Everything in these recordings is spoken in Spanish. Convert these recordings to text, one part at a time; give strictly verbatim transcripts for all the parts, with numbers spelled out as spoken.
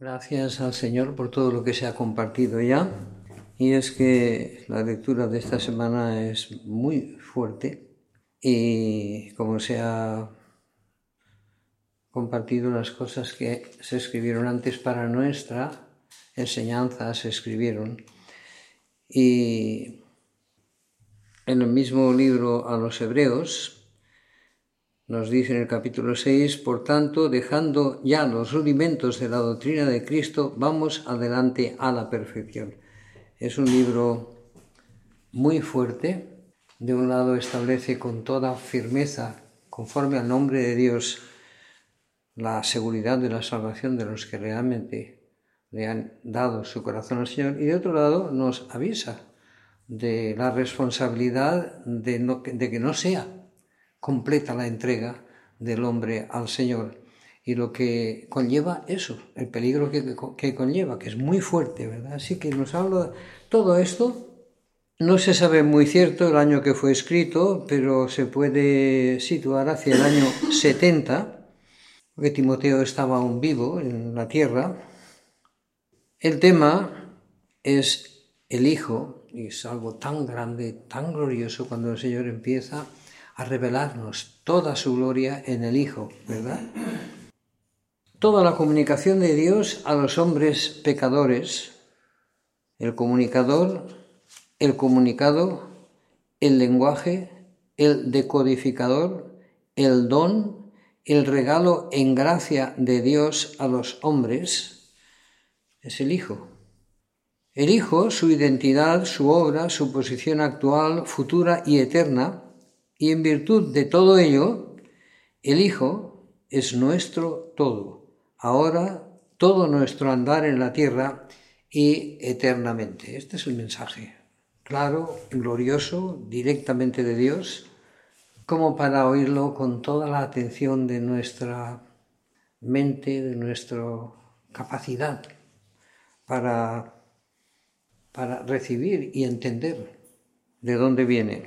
Gracias al Señor por todo lo que se ha compartido ya. Y es que la lectura de esta semana es muy fuerte y como se ha compartido las cosas que se escribieron antes para nuestra enseñanza, se escribieron. Y en el mismo libro a los Hebreos nos dice en el capítulo seis, por tanto, dejando ya los rudimentos de la doctrina de Cristo, vamos adelante a la perfección. Es un libro muy fuerte. De un lado establece con toda firmeza, conforme al nombre de Dios, la seguridad de la salvación de los que realmente le han dado su corazón al Señor, y de otro lado nos avisa de la responsabilidad de, no, de que no sea completa la entrega del hombre al Señor y lo que conlleva eso, el peligro que, que conlleva, que es muy fuerte, ¿verdad? Así que nos habla de todo esto. No se sabe muy cierto el año que fue escrito, pero se puede situar hacia el año setenta, porque Timoteo estaba aún vivo en la tierra. El tema es el Hijo, y es algo tan grande, tan glorioso cuando el Señor empieza a revelarnos toda su gloria en el Hijo, ¿verdad? Toda la comunicación de Dios a los hombres pecadores, el comunicador, el comunicado, el lenguaje, el decodificador, el don, el regalo en gracia de Dios a los hombres, es el Hijo. El Hijo, su identidad, su obra, su posición actual, futura y eterna, y en virtud de todo ello, el Hijo es nuestro todo, ahora todo nuestro andar en la tierra y eternamente. Este es el mensaje, claro, glorioso, directamente de Dios, como para oírlo con toda la atención de nuestra mente, de nuestra capacidad para, para recibir y entender de dónde viene.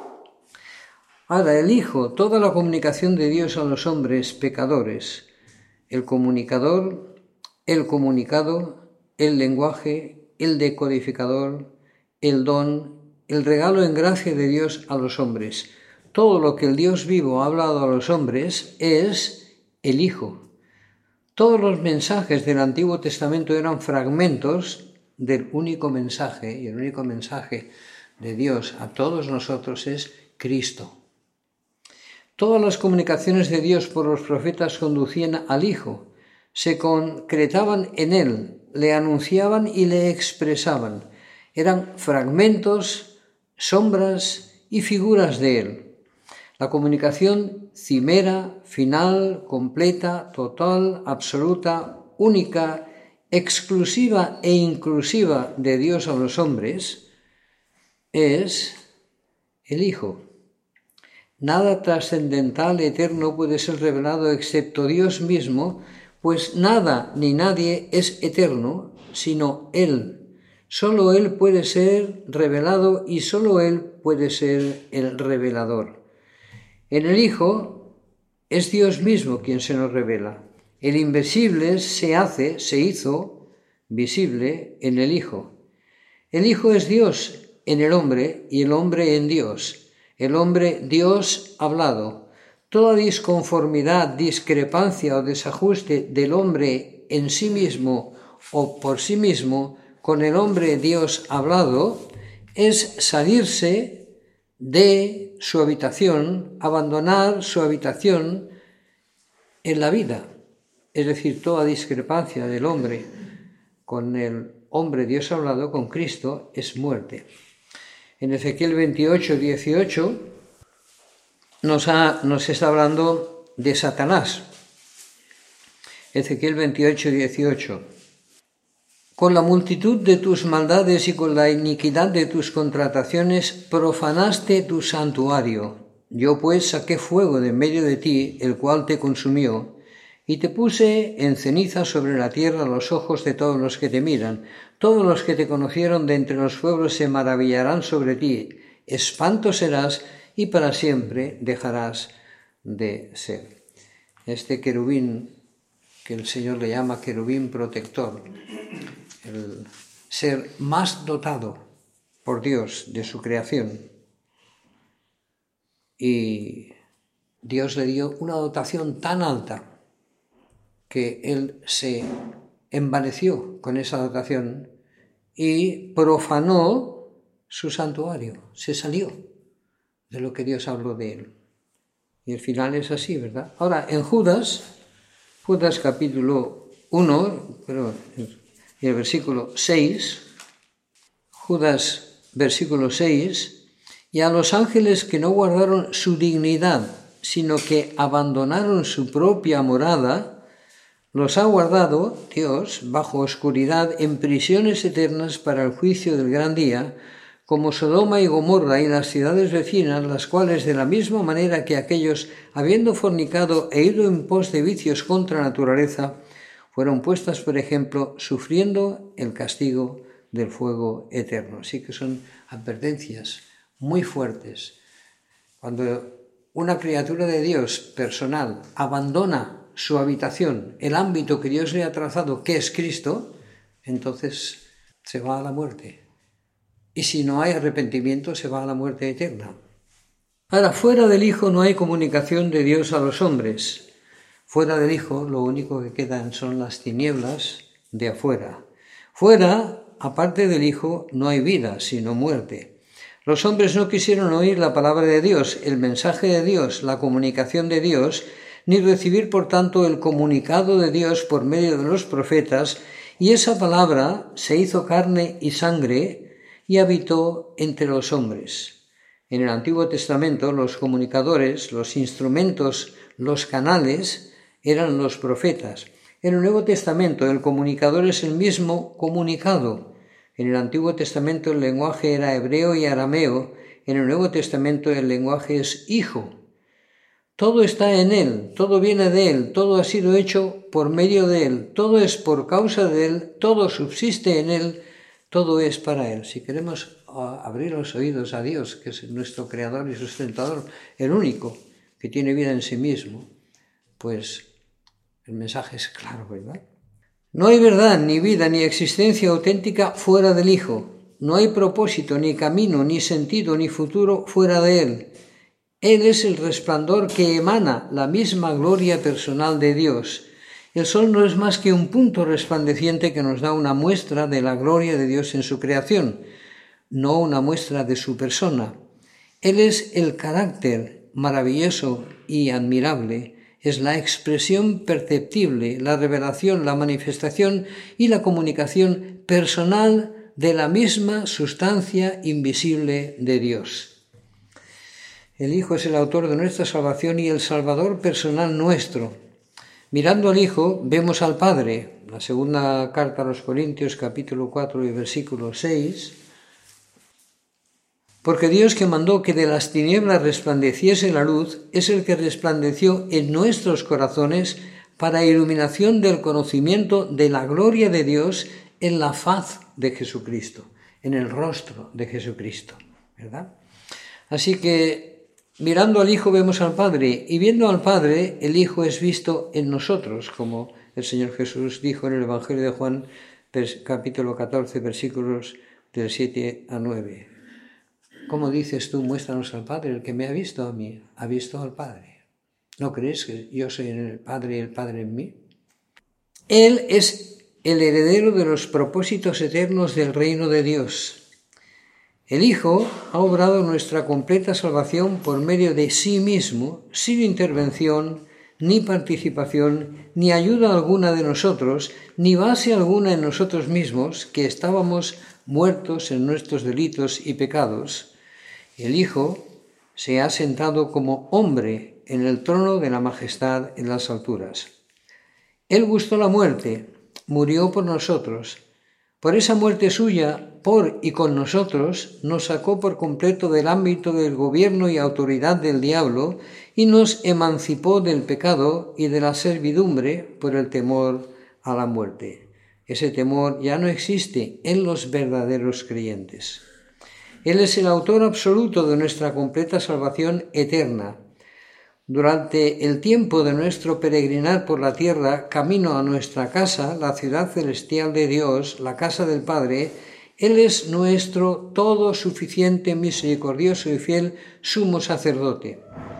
Ahora, el Hijo, toda la comunicación de Dios a los hombres pecadores, el comunicador, el comunicado, el lenguaje, el decodificador, el don, el regalo en gracia de Dios a los hombres. Todo lo que el Dios vivo ha hablado a los hombres es el Hijo. Todos los mensajes del Antiguo Testamento eran fragmentos del único mensaje, y el único mensaje de Dios a todos nosotros es Cristo. Todas las comunicaciones de Dios por los profetas conducían al Hijo, se concretaban en Él, le anunciaban y le expresaban. Eran fragmentos, sombras y figuras de Él. La comunicación cimera, final, completa, total, absoluta, única, exclusiva e inclusiva de Dios a los hombres es el Hijo. Nada trascendental, eterno puede ser revelado excepto Dios mismo, pues nada ni nadie es eterno, sino Él. Solo Él puede ser revelado y solo Él puede ser el revelador. En el Hijo es Dios mismo quien se nos revela. El invisible se hace, se hizo visible en el Hijo. El Hijo es Dios en el hombre y el hombre en Dios. El hombre Dios hablado. Toda disconformidad, discrepancia o desajuste del hombre en sí mismo o por sí mismo con el hombre Dios hablado es salirse de su habitación, abandonar su habitación en la vida. Es decir, toda discrepancia del hombre con el hombre Dios hablado, con Cristo, es muerte. En Ezequiel veintiocho, dieciocho nos, ha, nos está hablando de Satanás. Ezequiel veintiocho, dieciocho. Con la multitud de tus maldades y con la iniquidad de tus contrataciones profanaste tu santuario. Yo pues saqué fuego de en medio de ti, el cual te consumió, y te puse en ceniza sobre la tierra a los ojos de todos los que te miran. Todos los que te conocieron de entre los pueblos se maravillarán sobre ti. Espanto serás y para siempre dejarás de ser. Este querubín que el Señor le llama querubín protector, el ser más dotado por Dios de su creación. Y Dios le dio una dotación tan alta que él se envaneció con esa dotación y profanó su santuario, se salió de lo que Dios habló de él. Y el final es así, ¿verdad? Ahora, en Judas, Judas capítulo uno, pero en el versículo seis, Judas versículo seis, y a los ángeles que no guardaron su dignidad, sino que abandonaron su propia morada, los ha guardado Dios bajo oscuridad en prisiones eternas para el juicio del gran día, como Sodoma y Gomorra y las ciudades vecinas, las cuales de la misma manera que aquellos, habiendo fornicado e ido en pos de vicios contra naturaleza, fueron puestas, por ejemplo, sufriendo el castigo del fuego eterno. Así que son advertencias muy fuertes. Cuando una criatura de Dios personal abandona su habitación, el ámbito que Dios le ha trazado, que es Cristo, entonces se va a la muerte. Y si no hay arrepentimiento, se va a la muerte eterna. Ahora, fuera del Hijo no hay comunicación de Dios a los hombres. Fuera del Hijo lo único que quedan son las tinieblas de afuera. Fuera, aparte del Hijo, no hay vida, sino muerte. Los hombres no quisieron oír la palabra de Dios, el mensaje de Dios, la comunicación de Dios, ni recibir, por tanto, el comunicado de Dios por medio de los profetas, y esa palabra se hizo carne y sangre y habitó entre los hombres. En el Antiguo Testamento, los comunicadores, los instrumentos, los canales, eran los profetas. En el Nuevo Testamento, el comunicador es el mismo comunicado. En el Antiguo Testamento el lenguaje era hebreo y arameo, en el Nuevo Testamento el lenguaje es hijo. Todo está en Él, todo viene de Él, todo ha sido hecho por medio de Él, todo es por causa de Él, todo subsiste en Él, todo es para Él. Si queremos abrir los oídos a Dios, que es nuestro creador y sustentador, el único que tiene vida en sí mismo, pues el mensaje es claro, ¿verdad? No hay verdad, ni vida, ni existencia auténtica fuera del Hijo. No hay propósito, ni camino, ni sentido, ni futuro fuera de Él. Él es el resplandor que emana la misma gloria personal de Dios. El sol no es más que un punto resplandeciente que nos da una muestra de la gloria de Dios en su creación, no una muestra de su persona. Él es el carácter maravilloso y admirable, es la expresión perceptible, la revelación, la manifestación y la comunicación personal de la misma sustancia invisible de Dios. El Hijo es el autor de nuestra salvación y el Salvador personal nuestro. Mirando al Hijo, vemos al Padre. La segunda carta a los Corintios, capítulo cuatro y versículo seis. Porque Dios, que mandó que de las tinieblas resplandeciese la luz, es el que resplandeció en nuestros corazones para iluminación del conocimiento de la gloria de Dios en la faz de Jesucristo, en el rostro de Jesucristo, ¿verdad? Así que mirando al Hijo vemos al Padre, y viendo al Padre, el Hijo es visto en nosotros, como el Señor Jesús dijo en el Evangelio de Juan, capítulo catorce, versículos del siete a nueve. ¿Cómo dices tú, muéstranos al Padre? El que me ha visto a mí, ha visto al Padre. ¿No crees que yo soy en el Padre y el Padre en mí? Él es el heredero de los propósitos eternos del reino de Dios. El Hijo ha obrado nuestra completa salvación por medio de sí mismo, sin intervención, ni participación, ni ayuda alguna de nosotros, ni base alguna en nosotros mismos, que estábamos muertos en nuestros delitos y pecados. El Hijo se ha sentado como hombre en el trono de la majestad en las alturas. Él gustó la muerte, murió por nosotros. Por esa muerte suya, por y con nosotros, nos sacó por completo del ámbito del gobierno y autoridad del diablo y nos emancipó del pecado y de la servidumbre por el temor a la muerte. Ese temor ya no existe en los verdaderos creyentes. Él es el autor absoluto de nuestra completa salvación eterna. Durante el tiempo de nuestro peregrinar por la tierra, camino a nuestra casa, la ciudad celestial de Dios, la casa del Padre, Él es nuestro todo suficiente, misericordioso y fiel sumo sacerdote.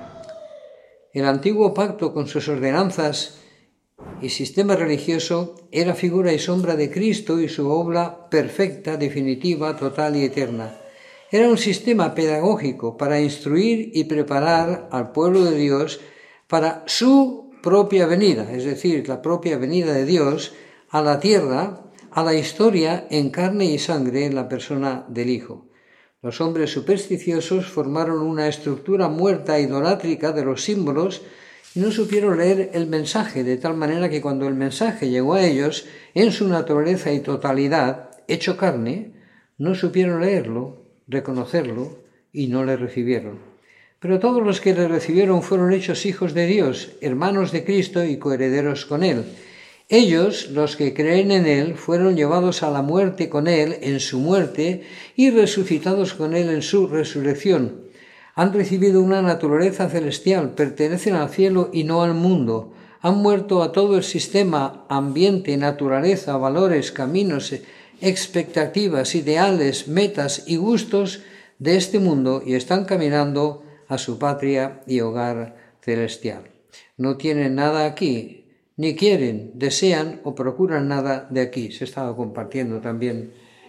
El antiguo pacto, con sus ordenanzas y sistema religioso, era figura y sombra de Cristo y su obra perfecta, definitiva, total y eterna. Era un sistema pedagógico para instruir y preparar al pueblo de Dios para su propia venida, es decir, la propia venida de Dios a la tierra, a la historia en carne y sangre en la persona del Hijo. Los hombres supersticiosos formaron una estructura muerta e idolátrica de los símbolos y no supieron leer el mensaje, de tal manera que cuando el mensaje llegó a ellos, en su naturaleza y totalidad, hecho carne, no supieron leerlo, reconocerlo y no le recibieron. Pero todos los que le recibieron fueron hechos hijos de Dios, hermanos de Cristo y coherederos con Él. Ellos, los que creen en Él, fueron llevados a la muerte con Él en su muerte y resucitados con Él en su resurrección. Han recibido una naturaleza celestial, pertenecen al cielo y no al mundo. Han muerto a todo el sistema, ambiente, naturaleza, valores, caminos, expectativas, ideales, metas y gustos de este mundo y están caminando a su patria y hogar celestial. No tienen nada aquí, ni quieren, desean o procuran nada de aquí. Se estaba compartiendo también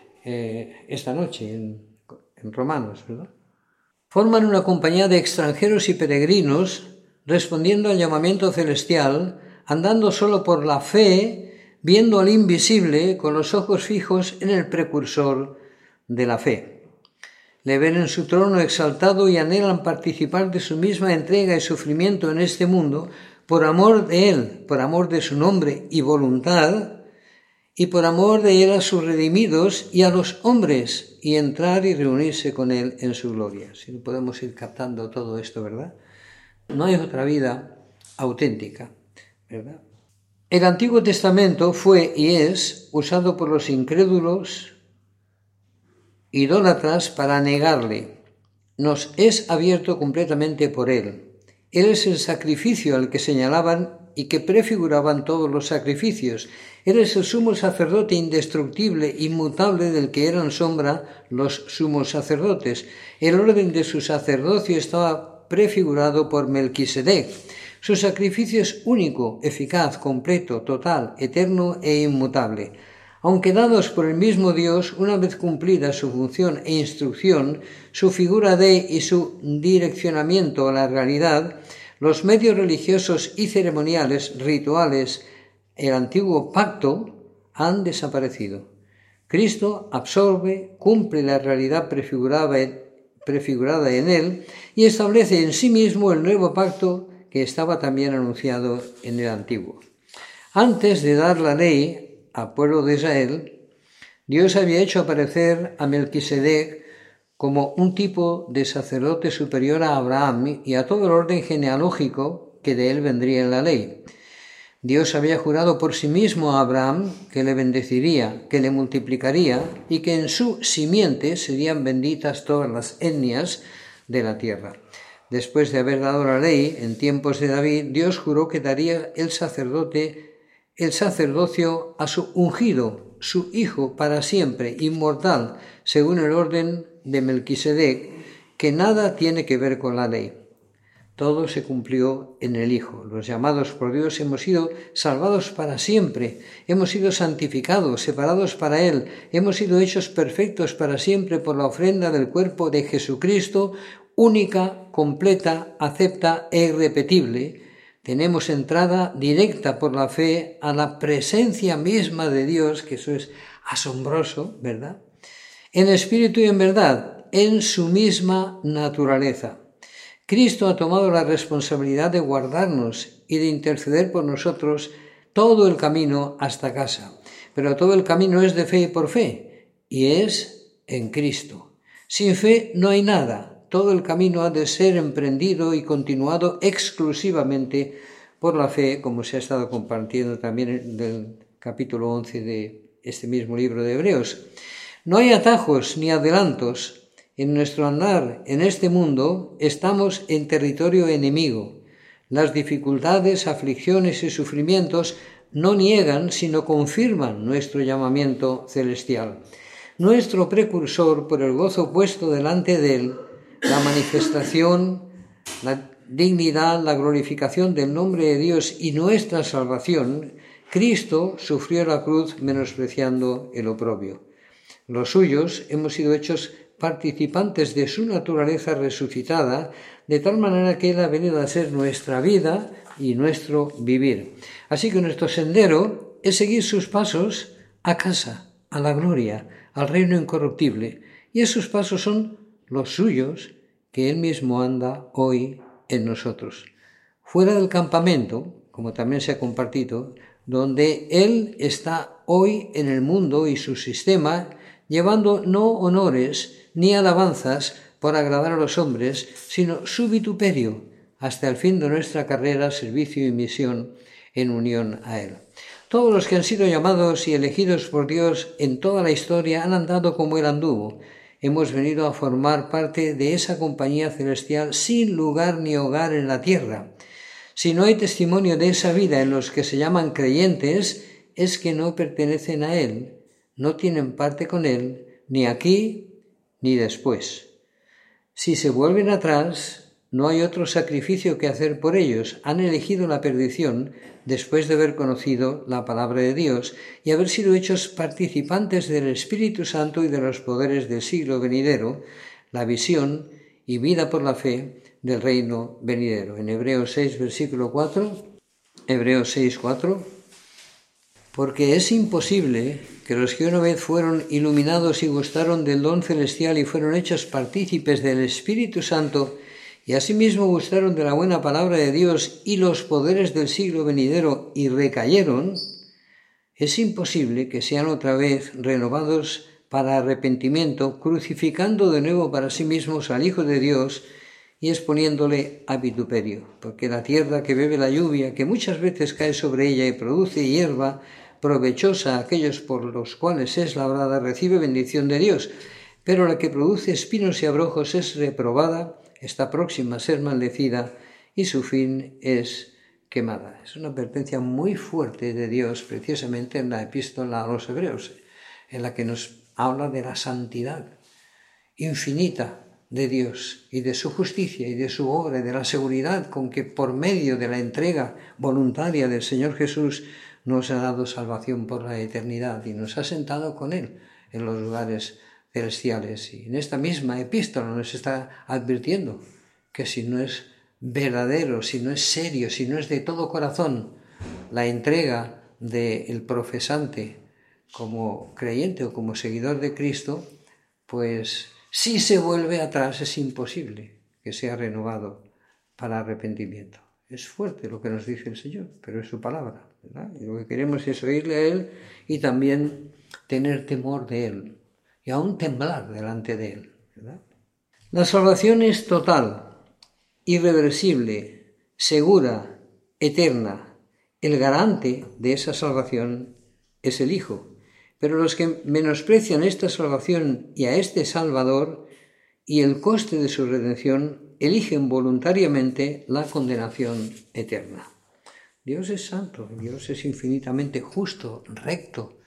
eh, esta noche en, en Romanos, ¿verdad? Forman una compañía de extranjeros y peregrinos, respondiendo al llamamiento celestial, andando solo por la fe, viendo al invisible con los ojos fijos en el precursor de la fe. Le ven en su trono exaltado y anhelan participar de su misma entrega y sufrimiento en este mundo, por amor de Él, por amor de su nombre y voluntad, y por amor de Él a sus redimidos y a los hombres, y entrar y reunirse con Él en su gloria. Si no podemos ir captando todo esto, ¿verdad? No hay otra vida auténtica, ¿verdad? El Antiguo Testamento fue y es usado por los incrédulos idólatras para negarle. Nos es abierto completamente por Él. Él es el sacrificio al que señalaban y que prefiguraban todos los sacrificios. Él es el sumo sacerdote indestructible, inmutable, del que eran sombra los sumos sacerdotes. El orden de su sacerdocio estaba prefigurado por Melquisedec. Su sacrificio es único, eficaz, completo, total, eterno e inmutable. Aunque dados por el mismo Dios, una vez cumplida su función e instrucción, su figura de y su direccionamiento a la realidad, los medios religiosos y ceremoniales, rituales, el antiguo pacto, han desaparecido. Cristo absorbe, cumple la realidad prefigurada en, prefigurada en Él y establece en sí mismo el nuevo pacto que estaba también anunciado en el antiguo. Antes de dar la ley al pueblo de Israel, Dios había hecho aparecer a Melquisedec como un tipo de sacerdote superior a Abraham y a todo el orden genealógico que de él vendría en la ley. Dios había jurado por sí mismo a Abraham que le bendeciría, que le multiplicaría y que en su simiente serían benditas todas las etnias de la tierra. Después de haber dado la ley en tiempos de David, Dios juró que daría el sacerdote, el sacerdocio a su ungido, su hijo para siempre, inmortal, según el orden de Melquisedec, que nada tiene que ver con la ley. Todo se cumplió en el Hijo. Los llamados por Dios hemos sido salvados para siempre, hemos sido santificados, separados para Él, hemos sido hechos perfectos para siempre por la ofrenda del cuerpo de Jesucristo, única, completa, acepta e irrepetible. Tenemos entrada directa por la fe a la presencia misma de Dios, que eso es asombroso, ¿verdad? En espíritu y en verdad, en su misma naturaleza. Cristo ha tomado la responsabilidad de guardarnos y de interceder por nosotros todo el camino hasta casa. Pero todo el camino es de fe y por fe, y es en Cristo. Sin fe no hay nada. Todo el camino ha de ser emprendido y continuado exclusivamente por la fe, como se ha estado compartiendo también del capítulo once de este mismo libro de Hebreos. No hay atajos ni adelantos. En nuestro andar en este mundo estamos en territorio enemigo. Las dificultades, aflicciones y sufrimientos no niegan, sino confirman nuestro llamamiento celestial. Nuestro precursor, por el gozo puesto delante de él, la manifestación, la dignidad, la glorificación del nombre de Dios y nuestra salvación, Cristo sufrió la cruz menospreciando el oprobio. Los suyos hemos sido hechos participantes de su naturaleza resucitada, de tal manera que Él ha venido a ser nuestra vida y nuestro vivir. Así que nuestro sendero es seguir sus pasos a casa, a la gloria, al reino incorruptible. Y esos pasos son los suyos, que Él mismo anda hoy en nosotros. Fuera del campamento, como también se ha compartido, donde Él está hoy en el mundo y su sistema, llevando no honores ni alabanzas por agradar a los hombres, sino su vituperio, hasta el fin de nuestra carrera, servicio y misión en unión a Él. Todos los que han sido llamados y elegidos por Dios en toda la historia han andado como Él anduvo. Hemos venido a formar parte de esa compañía celestial sin lugar ni hogar en la tierra. Si no hay testimonio de esa vida en los que se llaman creyentes, es que no pertenecen a Él, no tienen parte con Él, ni aquí ni después. Si se vuelven atrás, no hay otro sacrificio que hacer por ellos. Han elegido la perdición después de haber conocido la palabra de Dios y haber sido hechos participantes del Espíritu Santo y de los poderes del siglo venidero, la visión y vida por la fe del reino venidero. En Hebreos seis, versículo cuatro, Hebreos seis, cuatro, porque es imposible que los que una vez fueron iluminados y gustaron del don celestial y fueron hechos partícipes del Espíritu Santo y asimismo gustaron de la buena palabra de Dios y los poderes del siglo venidero y recayeron, es imposible que sean otra vez renovados para arrepentimiento, crucificando de nuevo para sí mismos al Hijo de Dios y exponiéndole a vituperio, porque la tierra que bebe la lluvia, que muchas veces cae sobre ella y produce hierba provechosa a aquellos por los cuales es labrada, recibe bendición de Dios, pero la que produce espinos y abrojos es reprobada, está próxima a ser maldecida y su fin es quemada. Es una advertencia muy fuerte de Dios, precisamente en la epístola a los Hebreos, en la que nos habla de la santidad infinita de Dios y de su justicia y de su obra y de la seguridad con que por medio de la entrega voluntaria del Señor Jesús nos ha dado salvación por la eternidad y nos ha sentado con Él en los lugares celestiales. Y en esta misma epístola nos está advirtiendo que si no es verdadero, si no es serio, si no es de todo corazón la entrega del profesante como creyente o como seguidor de Cristo, pues si se vuelve atrás es imposible que sea renovado para arrepentimiento. Es fuerte lo que nos dice el Señor, pero es su palabra, ¿verdad? Y lo que queremos es oírle a Él y también tener temor de Él y aún temblar delante de Él, ¿verdad? La salvación es total, irreversible, segura, eterna. El garante de esa salvación es el Hijo. Pero los que menosprecian esta salvación y a este Salvador y el coste de su redención, eligen voluntariamente la condenación eterna. Dios es santo, Dios es infinitamente justo, recto,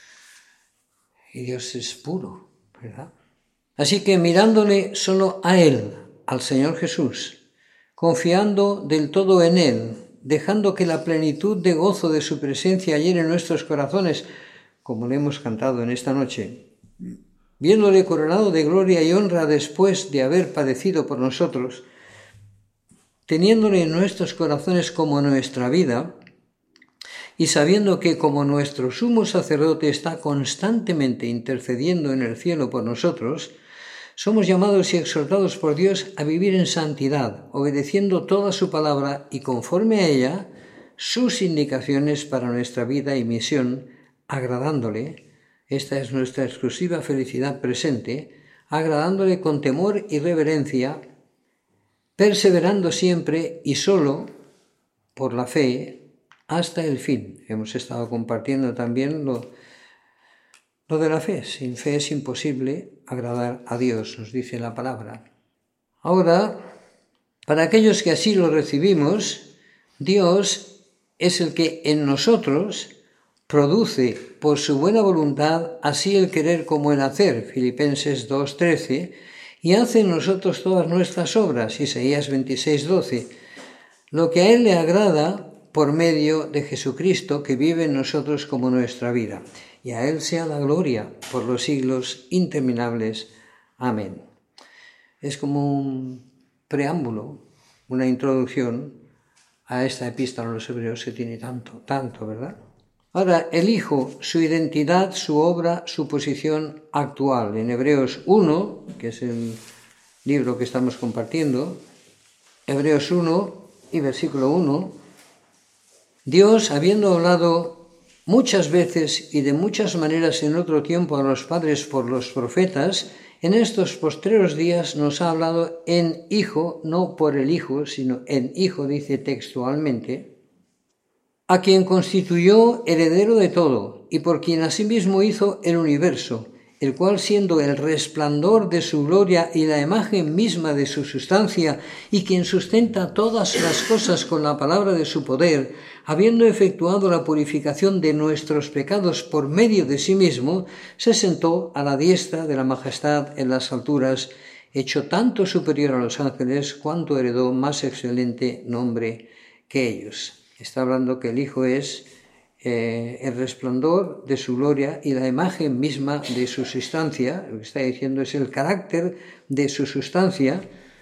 y Dios es puro, ¿verdad? Así que mirándole solo a Él, al Señor Jesús, confiando del todo en Él, dejando que la plenitud de gozo de su presencia llene nuestros corazones, como le hemos cantado en esta noche, viéndole coronado de gloria y honra después de haber padecido por nosotros, teniéndole en nuestros corazones como nuestra vida, y sabiendo que como nuestro sumo sacerdote está constantemente intercediendo en el cielo por nosotros, somos llamados y exhortados por Dios a vivir en santidad, obedeciendo toda su palabra y conforme a ella, sus indicaciones para nuestra vida y misión, agradándole, esta es nuestra exclusiva felicidad presente, agradándole con temor y reverencia, perseverando siempre y solo por la fe hasta el fin. Hemos estado compartiendo también lo, lo de la fe. Sin fe es imposible agradar a Dios, nos dice la palabra. Ahora, para aquellos que así lo recibimos, Dios es el que en nosotros produce por su buena voluntad así el querer como el hacer, Filipenses dos trece, y hace en nosotros todas nuestras obras, Isaías veintiséis doce, lo que a Él le agrada por medio de Jesucristo que vive en nosotros como nuestra vida. Y a Él sea la gloria por los siglos interminables. Amén. Es como un preámbulo, una introducción a esta epístola a los Hebreos que tiene tanto, tanto, ¿verdad? Ahora, el Hijo, su identidad, su obra, su posición actual. En Hebreos uno, que es el libro que estamos compartiendo, Hebreos uno y versículo uno, Dios, habiendo hablado muchas veces y de muchas maneras en otro tiempo a los padres por los profetas, en estos postreros días nos ha hablado en Hijo, no por el Hijo, sino en Hijo, dice textualmente, a quien constituyó heredero de todo, y por quien asimismo hizo el universo, el cual siendo el resplandor de su gloria y la imagen misma de su sustancia, y quien sustenta todas las cosas con la palabra de su poder, habiendo efectuado la purificación de nuestros pecados por medio de sí mismo, se sentó a la diestra de la majestad en las alturas, hecho tanto superior a los ángeles, cuanto heredó más excelente nombre que ellos. Está hablando que el Hijo es Eh, el resplandor de su gloria y la imagen misma de su sustancia. Lo que está diciendo es el carácter de su sustancia.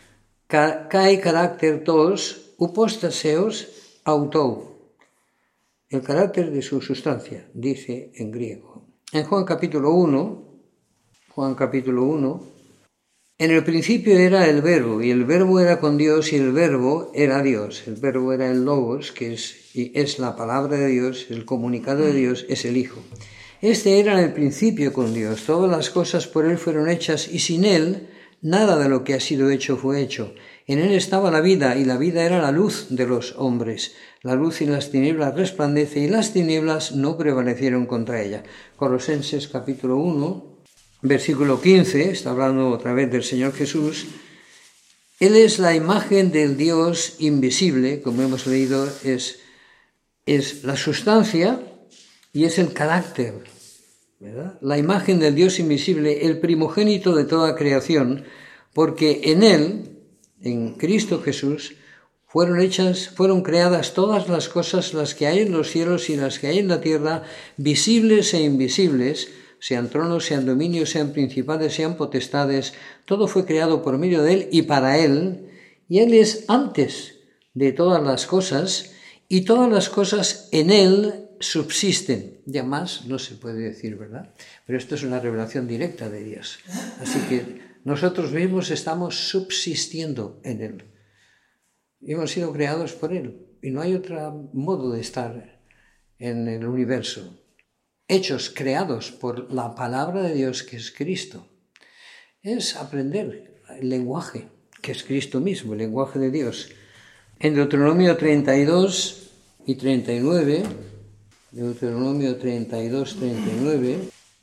Kai carácter tos upostaseos autou. El carácter de su sustancia, dice en griego. En Juan capítulo uno, Juan capítulo uno, en el principio era el Verbo, y el Verbo era con Dios, y el Verbo era Dios. El Verbo era el Logos, que es, y es la palabra de Dios, el comunicado de Dios es el Hijo. Este era en el principio con Dios. Todas las cosas por Él fueron hechas, y sin Él nada de lo que ha sido hecho fue hecho. En Él estaba la vida, y la vida era la luz de los hombres. La luz y las tinieblas resplandece, y las tinieblas no prevalecieron contra ella. Colosenses capítulo uno. Versículo quince, está hablando otra vez del Señor Jesús. Él es la imagen del Dios invisible, como hemos leído, es, es la sustancia y es el carácter, ¿verdad? La imagen del Dios invisible, el primogénito de toda creación, porque en Él, en Cristo Jesús, fueron hechas, fueron creadas todas las cosas, las que hay en los cielos y las que hay en la tierra, visibles e invisibles, sean tronos, sean dominios, sean principales, sean potestades, todo fue creado por medio de Él y para Él, y Él es antes de todas las cosas, y todas las cosas en Él subsisten. Ya más no se puede decir, ¿verdad? Pero esto es una revelación directa de Dios. Así que nosotros mismos estamos subsistiendo en Él. Hemos sido creados por Él, y no hay otro modo de estar en el universo. Hechos, creados por la palabra de Dios, que es Cristo. Es aprender el lenguaje, que es Cristo mismo, el lenguaje de Dios. En Deuteronomio treinta y dos y treinta y nueve, Deuteronomio treinta y dos, treinta y nueve,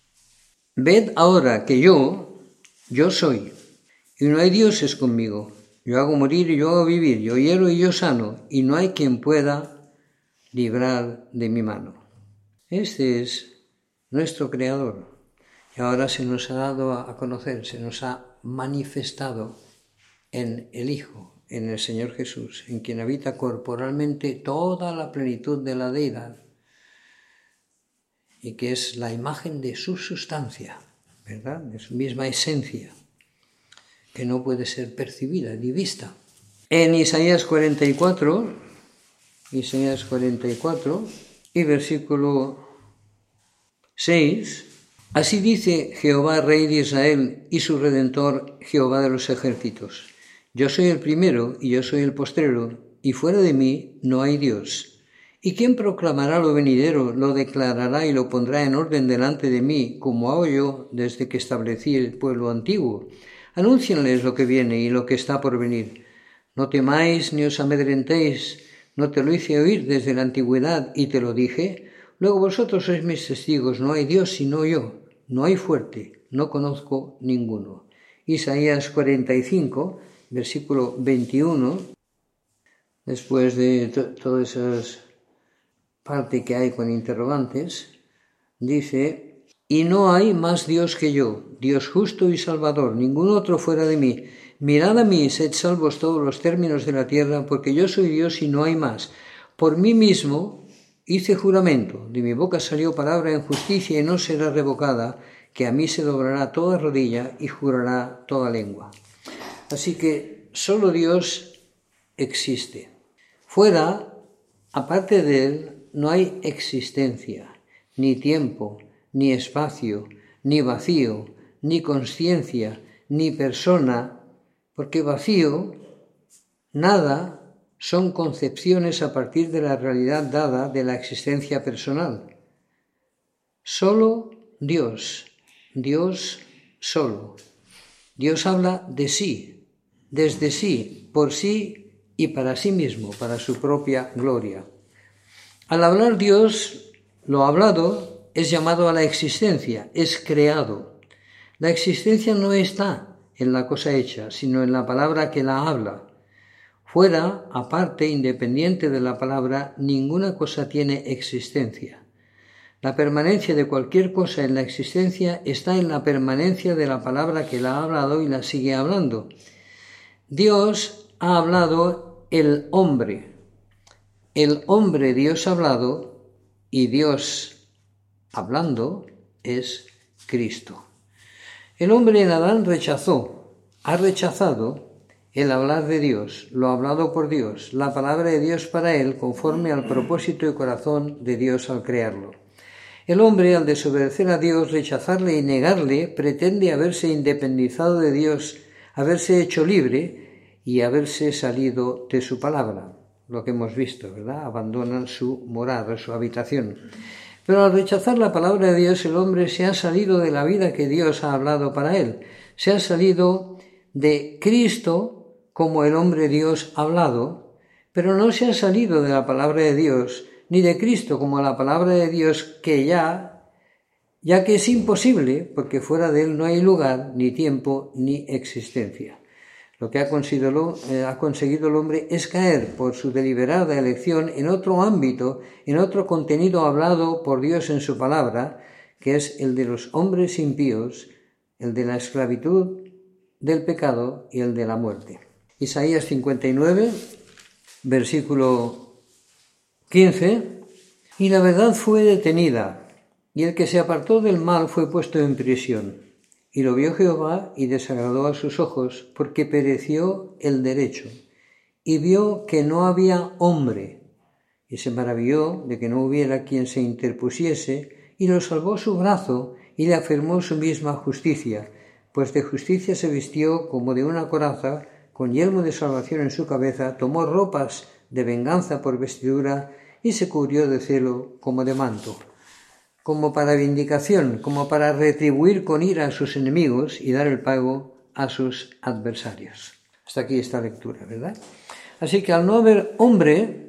ved ahora que yo, yo soy, y no hay dioses conmigo. Yo hago morir y yo hago vivir, yo hiero y yo sano, y no hay quien pueda librar de mi mano. Este es nuestro Creador, y ahora se nos ha dado a conocer, se nos ha manifestado en el Hijo, en el Señor Jesús, en quien habita corporalmente toda la plenitud de la deidad, y que es la imagen de su sustancia, ¿verdad? De su misma esencia, que no puede ser percibida ni vista. En Isaías cuarenta y cuatro, Isaías cuarenta y cuatro, y versículo seis, así dice Jehová, Rey de Israel, y su Redentor, Jehová de los ejércitos. Yo soy el primero y yo soy el postrero, y fuera de mí no hay Dios. ¿Y quién proclamará lo venidero, lo declarará y lo pondrá en orden delante de mí, como hago yo desde que establecí el pueblo antiguo? Anúncienles lo que viene y lo que está por venir. No temáis ni os amedrentéis, no te lo hice oír desde la antigüedad y te lo dije. Luego vosotros sois mis testigos, no hay Dios sino yo, no hay fuerte, no conozco ninguno. Isaías cuarenta y cinco, versículo veintiuno, después de to- todas esas partes que hay con interrogantes, dice, y no hay más Dios que yo, Dios justo y salvador, ningún otro fuera de mí. Mirad a mí y sed salvos todos los términos de la tierra, porque yo soy Dios y no hay más. Por mí mismo hice juramento, de mi boca salió palabra en justicia y no será revocada, que a mí se doblará toda rodilla y jurará toda lengua. Así que solo Dios existe. Fuera, aparte de Él, no hay existencia, ni tiempo, ni espacio, ni vacío, ni consciencia, ni persona, porque vacío, nada, son concepciones a partir de la realidad dada de la existencia personal. Solo Dios, Dios solo. Dios habla de sí, desde sí, por sí y para sí mismo, para su propia gloria. Al hablar Dios, lo hablado es llamado a la existencia, es creado. La existencia no está en la cosa hecha, sino en la palabra que la habla. Fuera, aparte, independiente de la palabra, ninguna cosa tiene existencia. La permanencia de cualquier cosa en la existencia está en la permanencia de la palabra que la ha hablado y la sigue hablando. Dios ha hablado el hombre. El hombre Dios ha hablado y Dios hablando es Cristo. El hombre en Adán rechazó, ha rechazado el hablar de Dios, lo hablado por Dios, la palabra de Dios para él conforme al propósito y corazón de Dios al crearlo. El hombre, al desobedecer a Dios, rechazarle y negarle, pretende haberse independizado de Dios, haberse hecho libre y haberse salido de su palabra. Lo que hemos visto, ¿verdad? Abandonan su morada, su habitación. Pero al rechazar la palabra de Dios, el hombre se ha salido de la vida que Dios ha hablado para él. Se ha salido de Cristo como el hombre Dios ha hablado, pero no se ha salido de la palabra de Dios, ni de Cristo como la palabra de Dios que ya, ya que es imposible, porque fuera de él no hay lugar, ni tiempo, ni existencia. Lo que ha conseguido, eh, ha conseguido el hombre es caer por su deliberada elección en otro ámbito, en otro contenido hablado por Dios en su palabra, que es el de los hombres impíos, el de la esclavitud, del pecado y el de la muerte. Isaías cincuenta y nueve, versículo quince, y la verdad fue detenida, y el que se apartó del mal fue puesto en prisión. Y lo vio Jehová y desagradó a sus ojos, porque pereció el derecho, y vio que no había hombre, y se maravilló de que no hubiera quien se interpusiese, y lo salvó su brazo, y le afirmó su misma justicia, pues de justicia se vistió como de una coraza, con yelmo de salvación en su cabeza, tomó ropas de venganza por vestidura, y se cubrió de celo como de manto, como para vindicación, como para retribuir con ira a sus enemigos y dar el pago a sus adversarios. Hasta aquí esta lectura, ¿verdad? Así que al no haber hombre,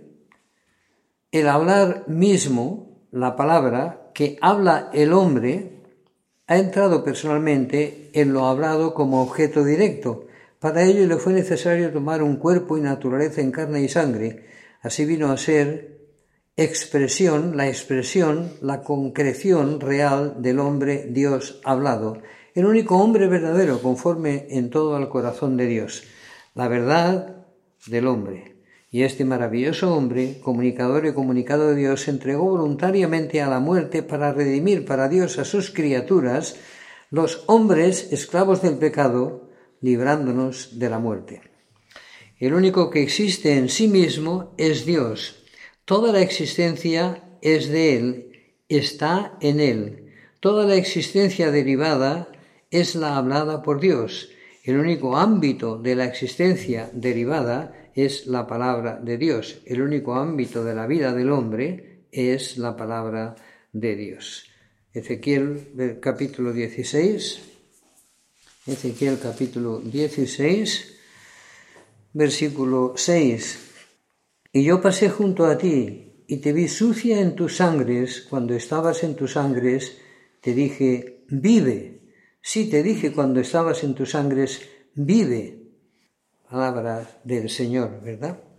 el hablar mismo, la palabra que habla el hombre, ha entrado personalmente en lo hablado como objeto directo. Para ello le fue necesario tomar un cuerpo y naturaleza en carne y sangre. Así vino a ser expresión, la expresión, la concreción real del hombre Dios hablado, el único hombre verdadero conforme en todo al corazón de Dios, la verdad del hombre. Y este maravilloso hombre, comunicador y comunicado de Dios, se entregó voluntariamente a la muerte para redimir para Dios a sus criaturas, los hombres esclavos del pecado, librándonos de la muerte. El único que existe en sí mismo es Dios. Toda la existencia es de Él, está en Él. Toda la existencia derivada es la hablada por Dios. El único ámbito de la existencia derivada es la palabra de Dios. El único ámbito de la vida del hombre es la palabra de Dios. Ezequiel capítulo dieciséis. Ezequiel capítulo dieciséis, versículo seis. Y yo pasé junto a ti, y te vi sucia en tus sangres. Cuando estabas en tus sangres, te dije, vive. Sí, te dije cuando estabas en tus sangres, vive. Palabra del Señor, ¿verdad?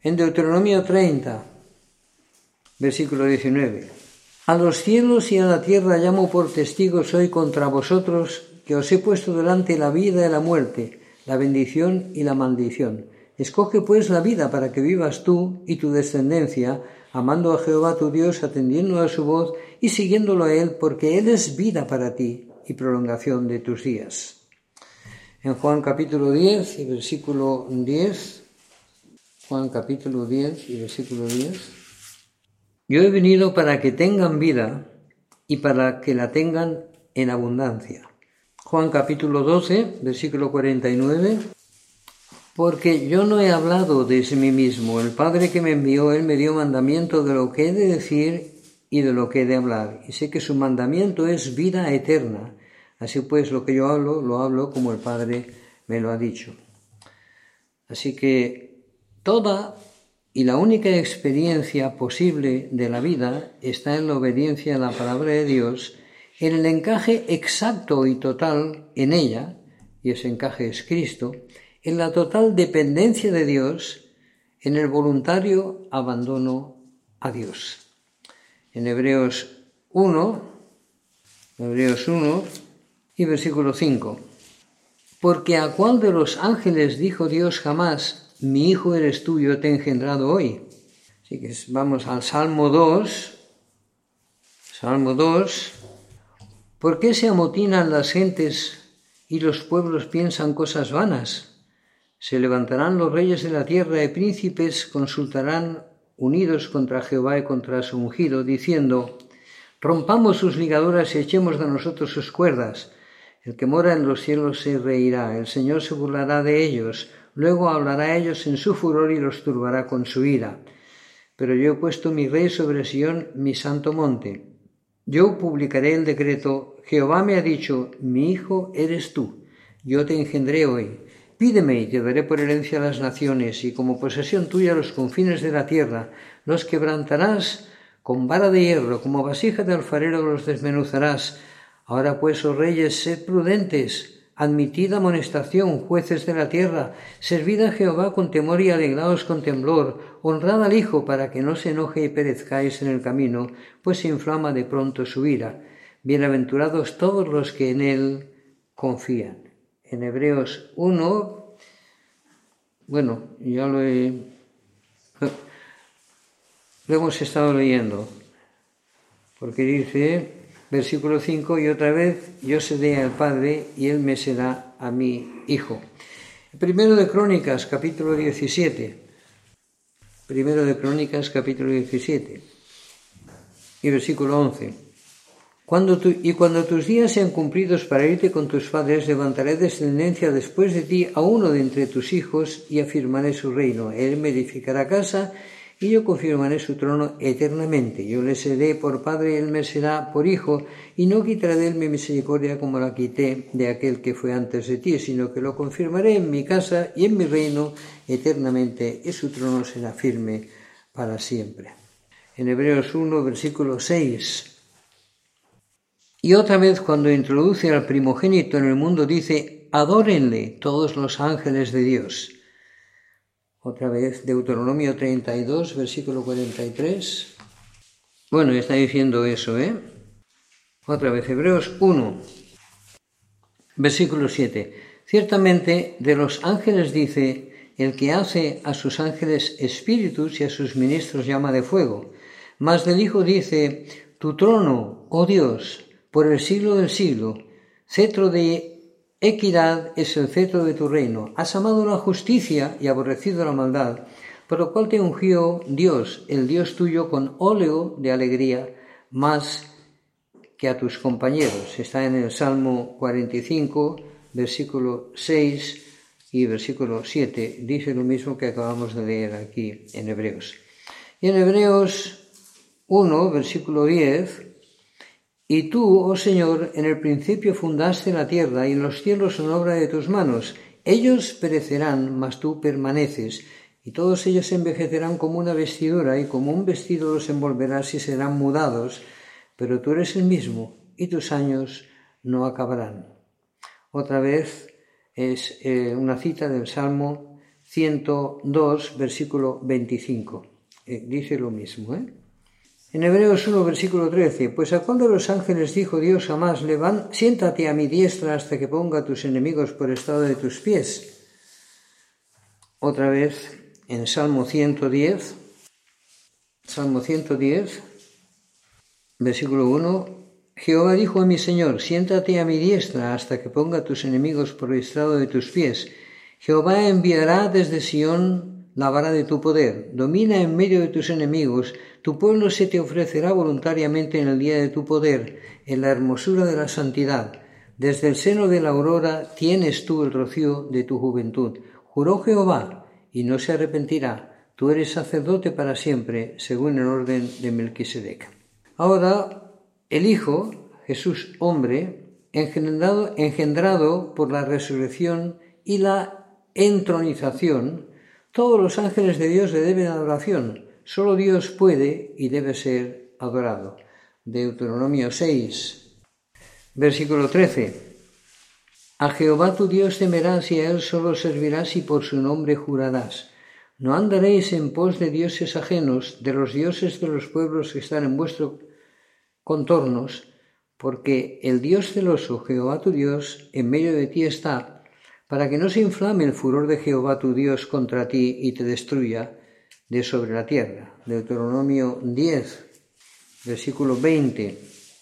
En Deuteronomio treinta, versículo diecinueve. A los cielos y a la tierra llamo por testigos hoy contra vosotros, que os he puesto delante la vida y la muerte, la bendición y la maldición. Escoge pues la vida para que vivas tú y tu descendencia, amando a Jehová tu Dios, atendiendo a su voz y siguiéndolo a él, porque él es vida para ti y prolongación de tus días. En Juan capítulo diez y versículo diez, Juan capítulo diez y versículo diez. Yo he venido para que tengan vida y para que la tengan en abundancia. Juan capítulo doce, versículo cuarenta y nueve. Porque yo no he hablado desde mí mismo. El Padre que me envió, él me dio mandamiento de lo que he de decir y de lo que he de hablar. Y sé que su mandamiento es vida eterna. Así pues, lo que yo hablo, lo hablo como el Padre me lo ha dicho. Así que toda y la única experiencia posible de la vida está en la obediencia a la palabra de Dios, en el encaje exacto y total en ella, y ese encaje es Cristo, en la total dependencia de Dios, en el voluntario abandono a Dios. En Hebreos uno, Hebreos uno y versículo cinco. Porque a cuál de los ángeles dijo Dios jamás, mi hijo eres tú, yo te he engendrado hoy. Así que vamos al Salmo dos. Salmo dos. ¿Por qué se amotinan las gentes y los pueblos piensan cosas vanas? Se levantarán los reyes de la tierra y príncipes consultarán unidos contra Jehová y contra su ungido, diciendo, rompamos sus ligaduras y echemos de nosotros sus cuerdas. El que mora en los cielos se reirá, el Señor se burlará de ellos, luego hablará a ellos en su furor y los turbará con su ira. Pero yo he puesto mi rey sobre Sión, mi santo monte. Yo publicaré el decreto, Jehová me ha dicho, mi hijo eres tú, yo te engendré hoy. Pídeme y te daré por herencia a las naciones, y como posesión tuya los confines de la tierra. Los quebrantarás con vara de hierro, como vasija de alfarero los desmenuzarás. Ahora pues, oh reyes, sed prudentes, admitid amonestación, jueces de la tierra, servid a Jehová con temor y alegraos con temblor, honrad al Hijo para que no se enoje y perezcáis en el camino, pues se inflama de pronto su ira. Bienaventurados todos los que en él confían. En Hebreos uno, bueno, ya lo he, lo hemos estado leyendo, porque dice, versículo cinco, y otra vez yo seré al Padre y él me será a mi Hijo. Primero de Crónicas, capítulo diecisiete. Primero de Crónicas, capítulo diecisiete. Y versículo once. Cuando tu, y cuando tus días sean cumplidos para irte con tus padres, levantaré descendencia después de ti a uno de entre tus hijos y afirmaré su reino. Él me edificará casa y yo confirmaré su trono eternamente. Yo le seré por padre y él me será por hijo, y no quitaré de él mi misericordia como la quité de aquel que fue antes de ti, sino que lo confirmaré en mi casa y en mi reino eternamente, y su trono será firme para siempre. En Hebreos uno, versículo seis. Y otra vez, cuando introduce al primogénito en el mundo, dice, adórenle todos los ángeles de Dios. Otra vez, Deuteronomio treinta y dos, versículo cuarenta y tres. Bueno, está diciendo eso, ¿eh? Otra vez, Hebreos uno, versículo siete. Ciertamente, de los ángeles dice, el que hace a sus ángeles espíritus y a sus ministros llama de fuego. Mas del Hijo dice, tu trono, oh Dios, por el siglo del siglo, cetro de equidad es el cetro de tu reino. Has amado la justicia y aborrecido la maldad, por lo cual te ungió Dios, el Dios tuyo, con óleo de alegría, más que a tus compañeros. Está en el Salmo cuarenta y cinco, versículo seis y versículo siete. Dice lo mismo que acabamos de leer aquí en Hebreos. Y en Hebreos uno, versículo diez, y tú, oh Señor, en el principio fundaste la tierra, y los cielos son obra de tus manos. Ellos perecerán, mas tú permaneces, y todos ellos envejecerán como una vestidura, y como un vestido los envolverás y serán mudados, pero tú eres el mismo, y tus años no acabarán. Otra vez es eh, una cita del Salmo ciento dos, versículo veinticinco. Eh, dice lo mismo, ¿eh? En Hebreos uno, versículo trece, pues a cuál de los ángeles dijo Dios jamás, Leván, siéntate a mi diestra hasta que ponga a tus enemigos por estrado de tus pies. Otra vez en Salmo ciento diez, Salmo ciento diez, versículo uno, Jehová dijo a mi Señor, siéntate a mi diestra hasta que ponga a tus enemigos por estrado de tus pies. Jehová enviará desde Sión la vara de tu poder, domina en medio de tus enemigos, tu pueblo se te ofrecerá voluntariamente en el día de tu poder, en la hermosura de la santidad. Desde el seno de la aurora tienes tú el rocío de tu juventud. Juró Jehová, y no se arrepentirá, tú eres sacerdote para siempre, según el orden de Melquisedec. Ahora, el Hijo, Jesús hombre, engendrado, engendrado por la resurrección y la entronización, todos los ángeles de Dios le deben adoración. Solo Dios puede y debe ser adorado. Deuteronomio seis, versículo trece. A Jehová tu Dios temerás y a él solo servirás y por su nombre jurarás. No andaréis en pos de dioses ajenos, de los dioses de los pueblos que están en vuestros contornos, porque el Dios celoso, Jehová tu Dios, en medio de ti está, para que no se inflame el furor de Jehová tu Dios contra ti y te destruya de sobre la tierra. Deuteronomio diez, versículo veinte.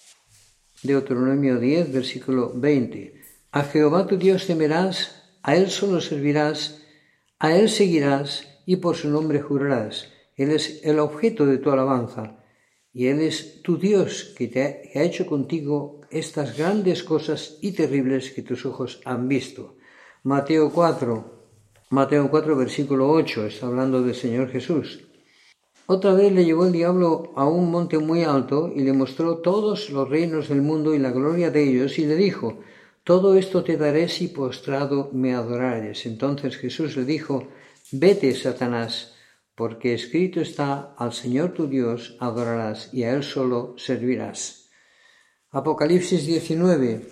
Deuteronomio diez, versículo veinte. A Jehová tu Dios temerás, a él solo servirás, a él seguirás y por su nombre jurarás. Él es el objeto de tu alabanza y él es tu Dios que te ha, que ha hecho contigo estas grandes cosas y terribles que tus ojos han visto. Mateo cuatro, Mateo cuatro, versículo ocho, está hablando del Señor Jesús. Otra vez le llevó el diablo a un monte muy alto y le mostró todos los reinos del mundo y la gloria de ellos y le dijo, todo esto te daré si postrado me adorares. Entonces Jesús le dijo, vete, Satanás, porque escrito está, al Señor tu Dios adorarás y a él solo servirás. Apocalipsis diecinueve,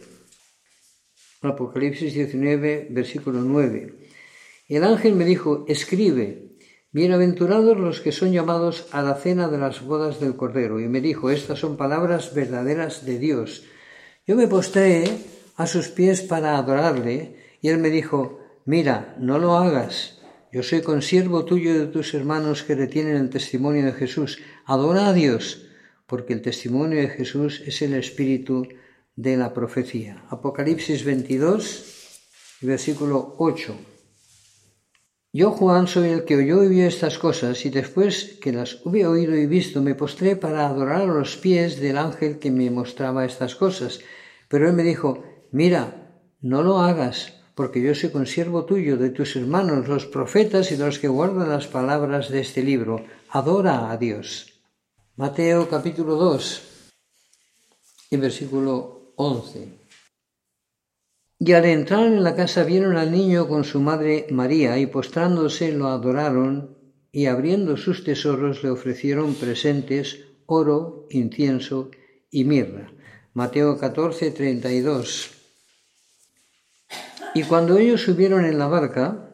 Apocalipsis diecinueve, versículo nueve. El ángel me dijo, escribe, bienaventurados los que son llamados a la cena de las bodas del Cordero. Y me dijo, estas son palabras verdaderas de Dios. Yo me postré a sus pies para adorarle, y él me dijo, mira, no lo hagas. Yo soy consiervo tuyo y de tus hermanos que retienen el testimonio de Jesús. Adora a Dios, porque el testimonio de Jesús es el espíritu de la profecía. Apocalipsis veintidós, versículo ocho. Yo, Juan, soy el que oyó y vio estas cosas, y después que las hube oído y visto, me postré para adorar a los pies del ángel que me mostraba estas cosas. Pero él me dijo, mira, no lo hagas, porque yo soy consiervo tuyo, de tus hermanos, los profetas y de los que guardan las palabras de este libro. Adora a Dios. Mateo capítulo dos, y versículo once. Y al entrar en la casa vieron al niño con su madre María, y postrándose lo adoraron, y abriendo sus tesoros le ofrecieron presentes, oro, incienso y mirra. Mateo catorce, treinta y dos. Y cuando ellos subieron en la barca,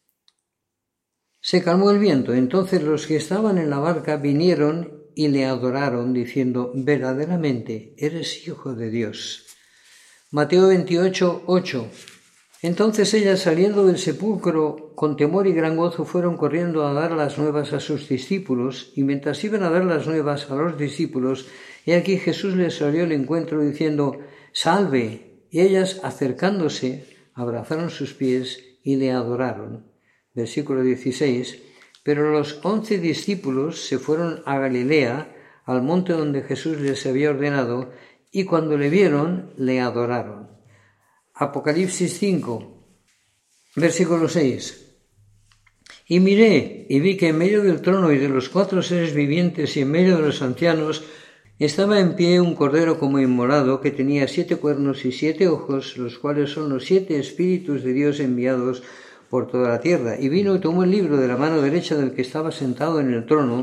se calmó el viento. Entonces los que estaban en la barca vinieron y le adoraron, diciendo, verdaderamente eres hijo de Dios. Mateo veintiocho, ocho. Entonces ellas, saliendo del sepulcro con temor y gran gozo, fueron corriendo a dar las nuevas a sus discípulos, y mientras iban a dar las nuevas a los discípulos, he aquí Jesús les salió al encuentro diciendo, salve, y ellas, acercándose, abrazaron sus pies y le adoraron. Versículo dieciséis. Pero los once discípulos se fueron a Galilea, al monte donde Jesús les había ordenado, y cuando le vieron, le adoraron. Apocalipsis cinco, versículo seis. Y miré, y vi que en medio del trono y de los cuatro seres vivientes y en medio de los ancianos, estaba en pie un cordero como inmolado, que tenía siete cuernos y siete ojos, los cuales son los siete espíritus de Dios enviados por toda la tierra. Y vino y tomó el libro de la mano derecha del que estaba sentado en el trono,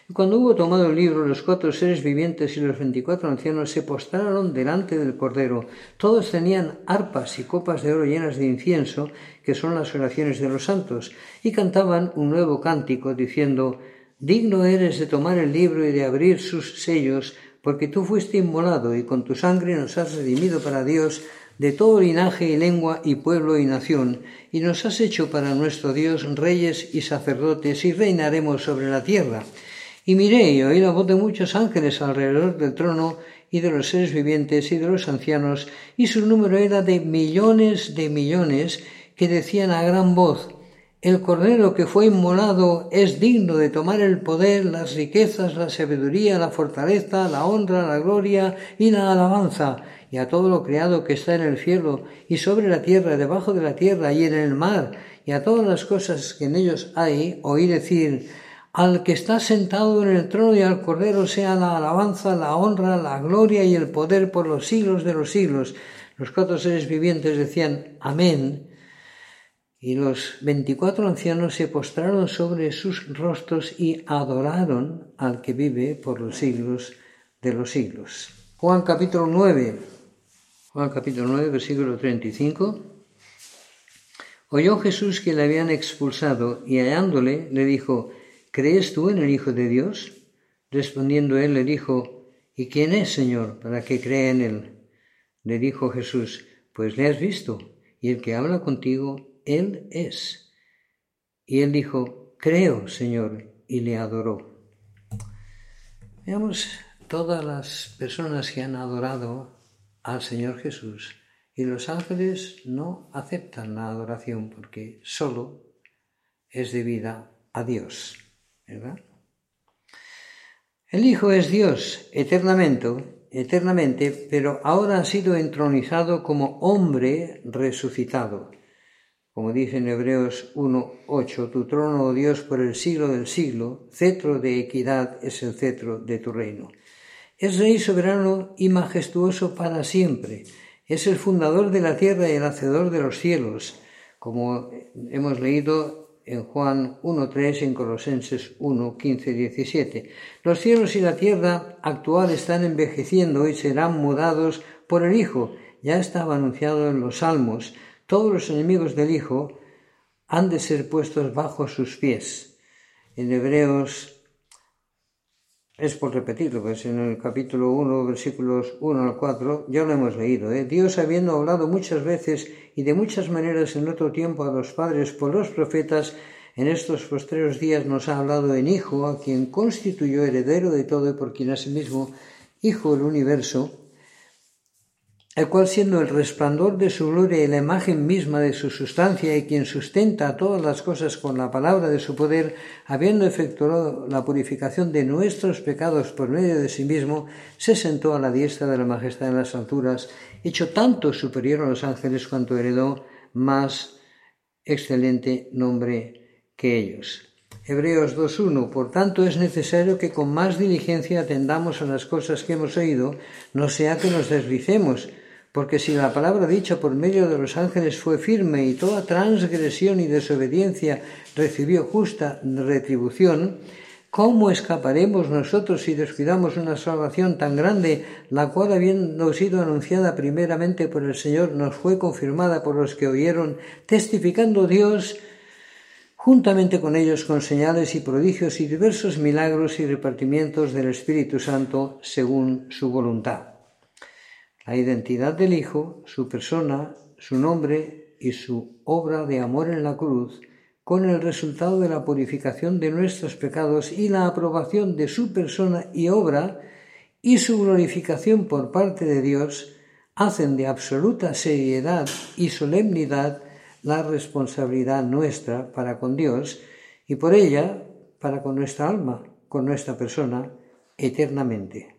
Y cuando hubo tomado el libro, los cuatro seres vivientes y los veinticuatro ancianos se postraron delante del Cordero. Todos tenían arpas y copas de oro llenas de incienso, que son las oraciones de los santos, y cantaban un nuevo cántico, diciendo: Digno eres de tomar el libro y de abrir sus sellos, porque tú fuiste inmolado, y con tu sangre nos has redimido para Dios de todo linaje y lengua y pueblo y nación, y nos has hecho para nuestro Dios reyes y sacerdotes, y reinaremos sobre la tierra. Y miré y oí la voz de muchos ángeles alrededor del trono, y de los seres vivientes y de los ancianos, y su número era de millones de millones, que decían a gran voz: El Cordero que fue inmolado es digno de tomar el poder, las riquezas, la sabiduría, la fortaleza, la honra, la gloria y la alabanza. Y a todo lo creado que está en el cielo y sobre la tierra, debajo de la tierra y en el mar, y a todas las cosas que en ellos hay, oí decir: Al que está sentado en el trono y al Cordero sea la alabanza, la honra, la gloria y el poder por los siglos de los siglos. Los cuatro seres vivientes decían: Amén. Y los veinticuatro ancianos se postraron sobre sus rostros y adoraron al que vive por los siglos de los siglos. Juan capítulo nueve. Juan capítulo nueve, versículo treinta y cinco. Oyó Jesús que le habían expulsado, y hallándole le dijo: ¿Crees tú en el Hijo de Dios? Respondiendo él le dijo: ¿Y quién es, Señor, para que crea en él? Le dijo Jesús: Pues le has visto, y el que habla contigo, él es. Y él dijo: Creo, Señor, y le adoró. Veamos todas las personas que han adorado al Señor Jesús, y los ángeles no aceptan la adoración porque solo es debida a Dios, ¿verdad? El Hijo es Dios eternamente, eternamente, pero ahora ha sido entronizado como hombre resucitado. Como dice en Hebreos uno ocho, tu trono, oh Dios, por el siglo del siglo, cetro de equidad es el cetro de tu reino. Es Rey soberano y majestuoso para siempre. Es el fundador de la tierra y el hacedor de los cielos, como hemos leído en Juan uno tres y en Colosenses uno quince y diecisiete. Los cielos y la tierra actual están envejeciendo y serán mudados por el Hijo. Ya estaba anunciado en los Salmos. Todos los enemigos del Hijo han de ser puestos bajo sus pies. En Hebreos, es por repetirlo, pues en el capítulo uno, versículos uno al cuatro, ya lo hemos leído. ¿eh? Dios, habiendo hablado muchas veces y de muchas maneras en otro tiempo a los padres por los profetas, en estos postreros días nos ha hablado en Hijo, a quien constituyó heredero de todo y por quien asimismo Hijo del universo, el cual, siendo el resplandor de su gloria y la imagen misma de su sustancia, y quien sustenta todas las cosas con la palabra de su poder, habiendo efectuado la purificación de nuestros pecados por medio de sí mismo, se sentó a la diestra de la majestad en las alturas, hecho tanto superior a los ángeles cuanto heredó más excelente nombre que ellos. Hebreos dos uno. Por tanto, es necesario que con más diligencia atendamos a las cosas que hemos oído, no sea que nos deslicemos. Porque si la palabra dicha por medio de los ángeles fue firme y toda transgresión y desobediencia recibió justa retribución, ¿cómo escaparemos nosotros si descuidamos una salvación tan grande, la cual, habiendo sido anunciada primeramente por el Señor, nos fue confirmada por los que oyeron, testificando Dios juntamente con ellos con señales y prodigios y diversos milagros y repartimientos del Espíritu Santo según su voluntad? La identidad del Hijo, su persona, su nombre y su obra de amor en la cruz, con el resultado de la purificación de nuestros pecados y la aprobación de su persona y obra, y su glorificación por parte de Dios, hacen de absoluta seriedad y solemnidad la responsabilidad nuestra para con Dios y por ella para con nuestra alma, con nuestra persona, eternamente.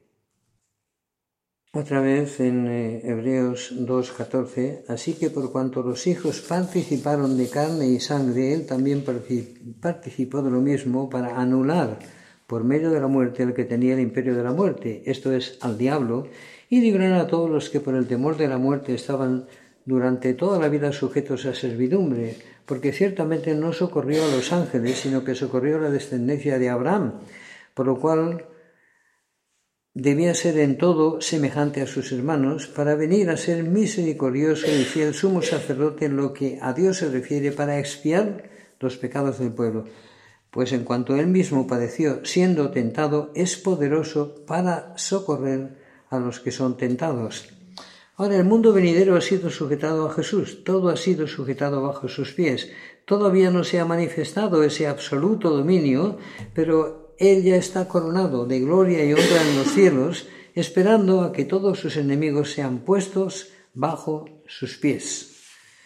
Otra vez en eh, Hebreos dos catorce, así que por cuanto los hijos participaron de carne y sangre, él también participó de lo mismo para anular por medio de la muerte al que tenía el imperio de la muerte, esto es, al diablo, y librar a todos los que por el temor de la muerte estaban durante toda la vida sujetos a servidumbre, porque ciertamente no socorrió a los ángeles, sino que socorrió a la descendencia de Abraham. por lo cual debía ser en todo semejante a sus hermanos, para venir a ser misericordioso y fiel sumo sacerdote en lo que a Dios se refiere, para expiar los pecados del pueblo. Pues en cuanto él mismo padeció siendo tentado, es poderoso para socorrer a los que son tentados. Ahora, el mundo venidero ha sido sujetado a Jesús, todo ha sido sujetado bajo sus pies. Todavía no se ha manifestado ese absoluto dominio, pero él ya está coronado de gloria y honra en los cielos, esperando a que todos sus enemigos sean puestos bajo sus pies.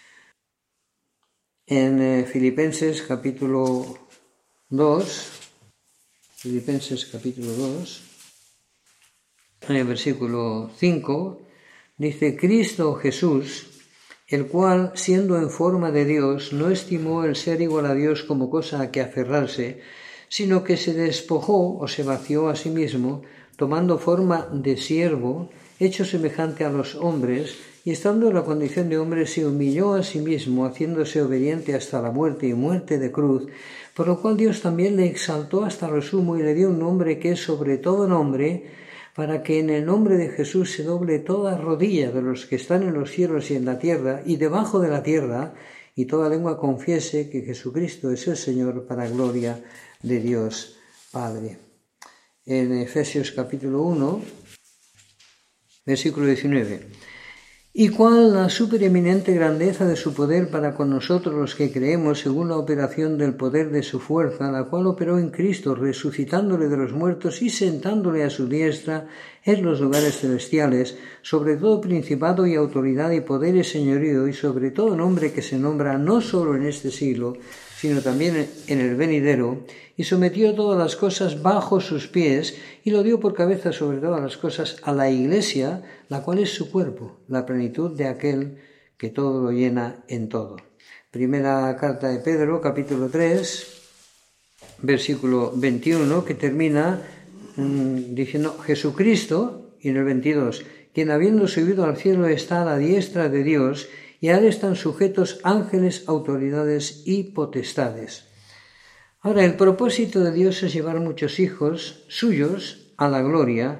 En eh, Filipenses capítulo dos, Filipenses capítulo dos, en el versículo cinco, dice: Cristo Jesús, el cual, siendo en forma de Dios, no estimó el ser igual a Dios como cosa a que aferrarse, sino que se despojó o se vació a sí mismo, tomando forma de siervo, hecho semejante a los hombres, y estando en la condición de hombre se humilló a sí mismo, haciéndose obediente hasta la muerte y muerte de cruz, por lo cual Dios también le exaltó hasta lo sumo y le dio un nombre que es sobre todo nombre, para que en el nombre de Jesús se doble toda rodilla de los que están en los cielos y en la tierra y debajo de la tierra, y toda lengua confiese que Jesucristo es el Señor, para gloria de Dios Padre. En Efesios capítulo uno, versículo diecinueve. Y cuál la supereminente grandeza de su poder para con nosotros los que creemos, según la operación del poder de su fuerza, la cual operó en Cristo, resucitándole de los muertos y sentándole a su diestra en los lugares celestiales, sobre todo principado y autoridad y poder y señorío, y sobre todo nombre que se nombra no solo en este siglo, sino también en el venidero, y sometió todas las cosas bajo sus pies, y lo dio por cabeza sobre todas las cosas a la Iglesia, la cual es su cuerpo, la plenitud de aquel que todo lo llena en todo. Primera carta de Pedro, capítulo tres, versículo veintiuno, que termina mmm, diciendo: Jesucristo, y en el veintidós, quien habiendo subido al cielo está a la diestra de Dios, y a él están sujetos ángeles, autoridades y potestades. Ahora, el propósito de Dios es llevar muchos hijos suyos a la gloria.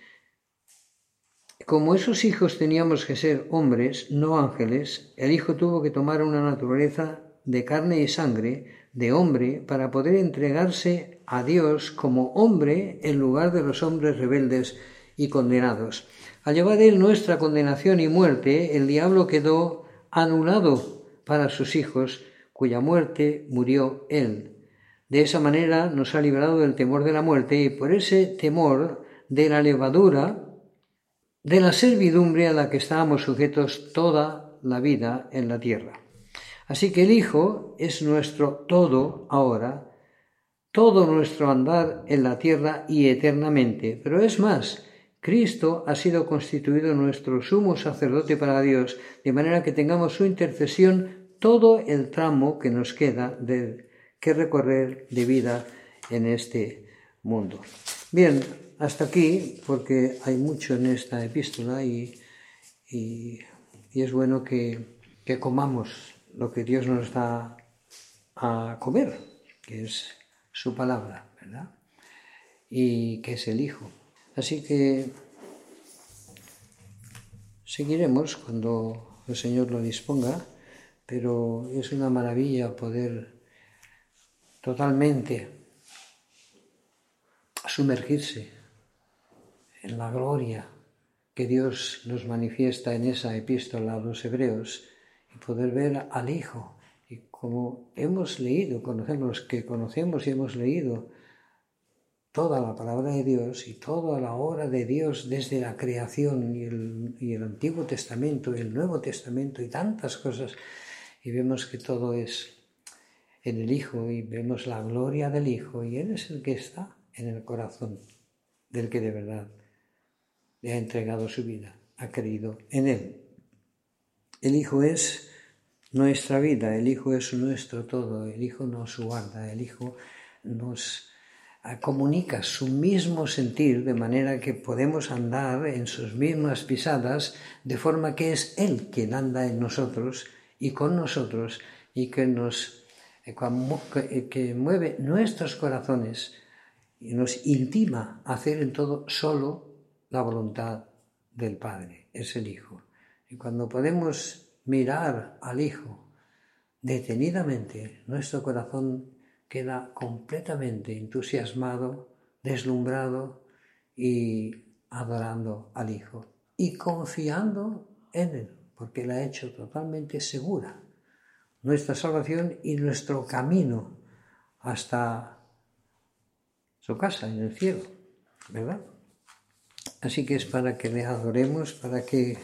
Como esos hijos teníamos que ser hombres, no ángeles, el Hijo tuvo que tomar una naturaleza de carne y sangre, de hombre, para poder entregarse a Dios como hombre en lugar de los hombres rebeldes y condenados. Al llevar él nuestra condenación y muerte, el diablo quedó anulado para sus hijos, cuya muerte murió él. De esa manera nos ha librado del temor de la muerte, y por ese temor de la levadura, de la servidumbre a la que estábamos sujetos toda la vida en la tierra. Así que el Hijo es nuestro todo ahora, todo nuestro andar en la tierra y eternamente. Pero es más, Cristo ha sido constituido nuestro sumo sacerdote para Dios, de manera que tengamos su intercesión todo el tramo que nos queda de que recorrer de vida en este mundo. Bien, hasta aquí, porque hay mucho en esta epístola y, y, y es bueno que, que comamos lo que Dios nos da a comer, que es su palabra, ¿verdad? Y que es el Hijo. Así que seguiremos cuando el Señor lo disponga, pero es una maravilla poder totalmente sumergirse en la gloria que Dios nos manifiesta en esa epístola a los Hebreos y poder ver al Hijo. Y como hemos leído, conocemos que conocemos y hemos leído toda la palabra de Dios y toda la obra de Dios desde la creación y el, y el Antiguo Testamento y el Nuevo Testamento y tantas cosas, y vemos que todo es en el Hijo y vemos la gloria del Hijo, y Él es el que está en el corazón del que de verdad le ha entregado su vida, ha creído en Él. El Hijo es nuestra vida, el Hijo es nuestro todo, el Hijo nos guarda, el Hijo nos comunica su mismo sentir, de manera que podemos andar en sus mismas pisadas, de forma que es Él quien anda en nosotros y con nosotros, y que nos que mueve nuestros corazones y nos intima a hacer en todo solo la voluntad del Padre, es el Hijo. Y cuando podemos mirar al Hijo detenidamente, nuestro corazón queda completamente entusiasmado, deslumbrado y adorando al Hijo y confiando en Él, porque Él ha hecho totalmente segura nuestra salvación y nuestro camino hasta su casa en el cielo, ¿verdad? Así que es para que le adoremos, para que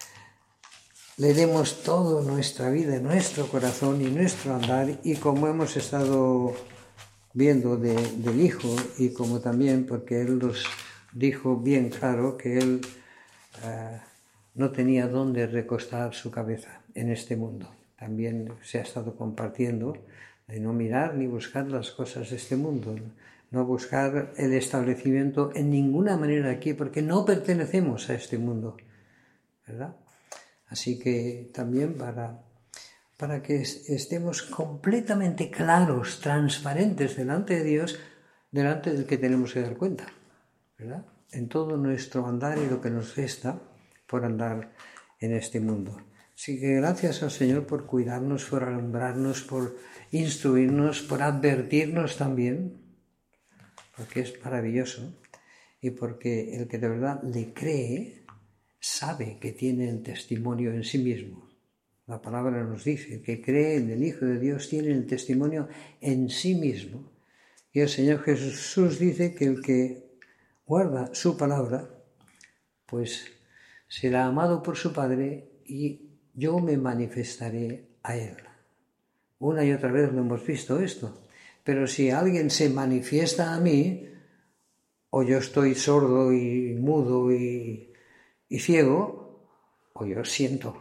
le demos toda nuestra vida, nuestro corazón y nuestro andar, y como hemos estado viendo de, del Hijo, y como también porque Él nos dijo bien claro que Él uh, no tenía dónde recostar su cabeza en este mundo. También se ha estado compartiendo de no mirar ni buscar las cosas de este mundo, no buscar el establecimiento en ninguna manera aquí, porque no pertenecemos a este mundo, ¿verdad? Así que también para, para que estemos completamente claros, transparentes delante de Dios, delante del que tenemos que dar cuenta, ¿verdad? En todo nuestro andar y lo que nos resta por andar en este mundo. Así que gracias al Señor por cuidarnos, por alumbrarnos, por instruirnos, por advertirnos también, porque es maravilloso, y porque el que de verdad le cree sabe que tiene el testimonio en sí mismo. La palabra nos dice que cree en el Hijo de Dios, tiene el testimonio en sí mismo. Y el Señor Jesús dice que el que guarda su palabra, pues será amado por su Padre y yo me manifestaré a Él. Una y otra vez lo hemos visto esto. Pero si alguien se manifiesta a mí, o yo estoy sordo y mudo y, y ciego, o yo siento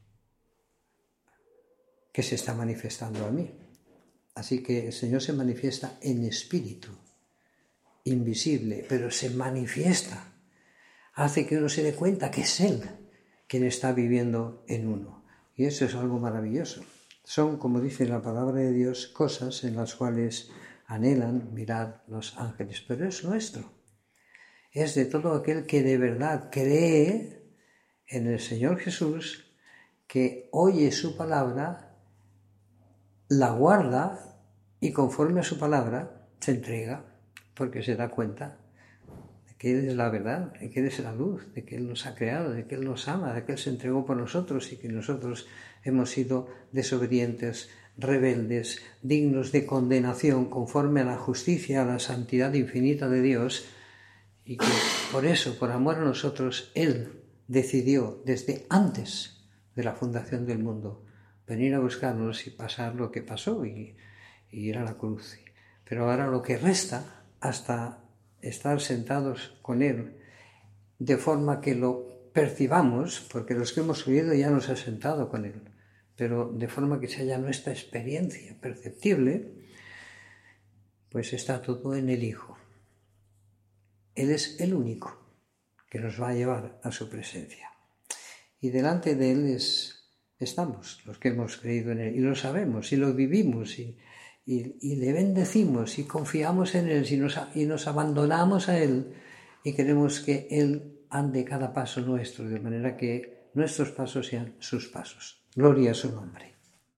que se está manifestando a mí. Así que el Señor se manifiesta en espíritu, invisible, pero se manifiesta. Hace que uno se dé cuenta que es Él quien está viviendo en uno. Y eso es algo maravilloso. Son, como dice la palabra de Dios, cosas en las cuales anhelan mirar los ángeles. Pero es nuestro. Es de todo aquel que de verdad cree en el Señor Jesús, que oye su palabra, la guarda y conforme a su palabra se entrega, porque se da cuenta de que Él es la verdad, de que Él es la luz, de que Él nos ha creado, de que Él nos ama, de que Él se entregó por nosotros y que nosotros hemos sido desobedientes, rebeldes, dignos de condenación conforme a la justicia, a la santidad infinita de Dios, y que por eso, por amor a nosotros, Él decidió desde antes de la fundación del mundo venir a buscarnos y pasar lo que pasó y, y ir a la cruz. Pero ahora lo que resta hasta estar sentados con Él de forma que lo percibamos, porque los que hemos oído ya nos ha sentado con Él, pero de forma que se haya nuestra experiencia perceptible, pues está todo en el Hijo. Él es el único que nos va a llevar a su presencia. Y delante de Él es, estamos, los que hemos creído en Él, y lo sabemos, y lo vivimos, y, y, y le bendecimos, y confiamos en Él, y nos, y nos abandonamos a Él, y queremos que Él ande cada paso nuestro, de manera que nuestros pasos sean sus pasos. Gloria a su nombre.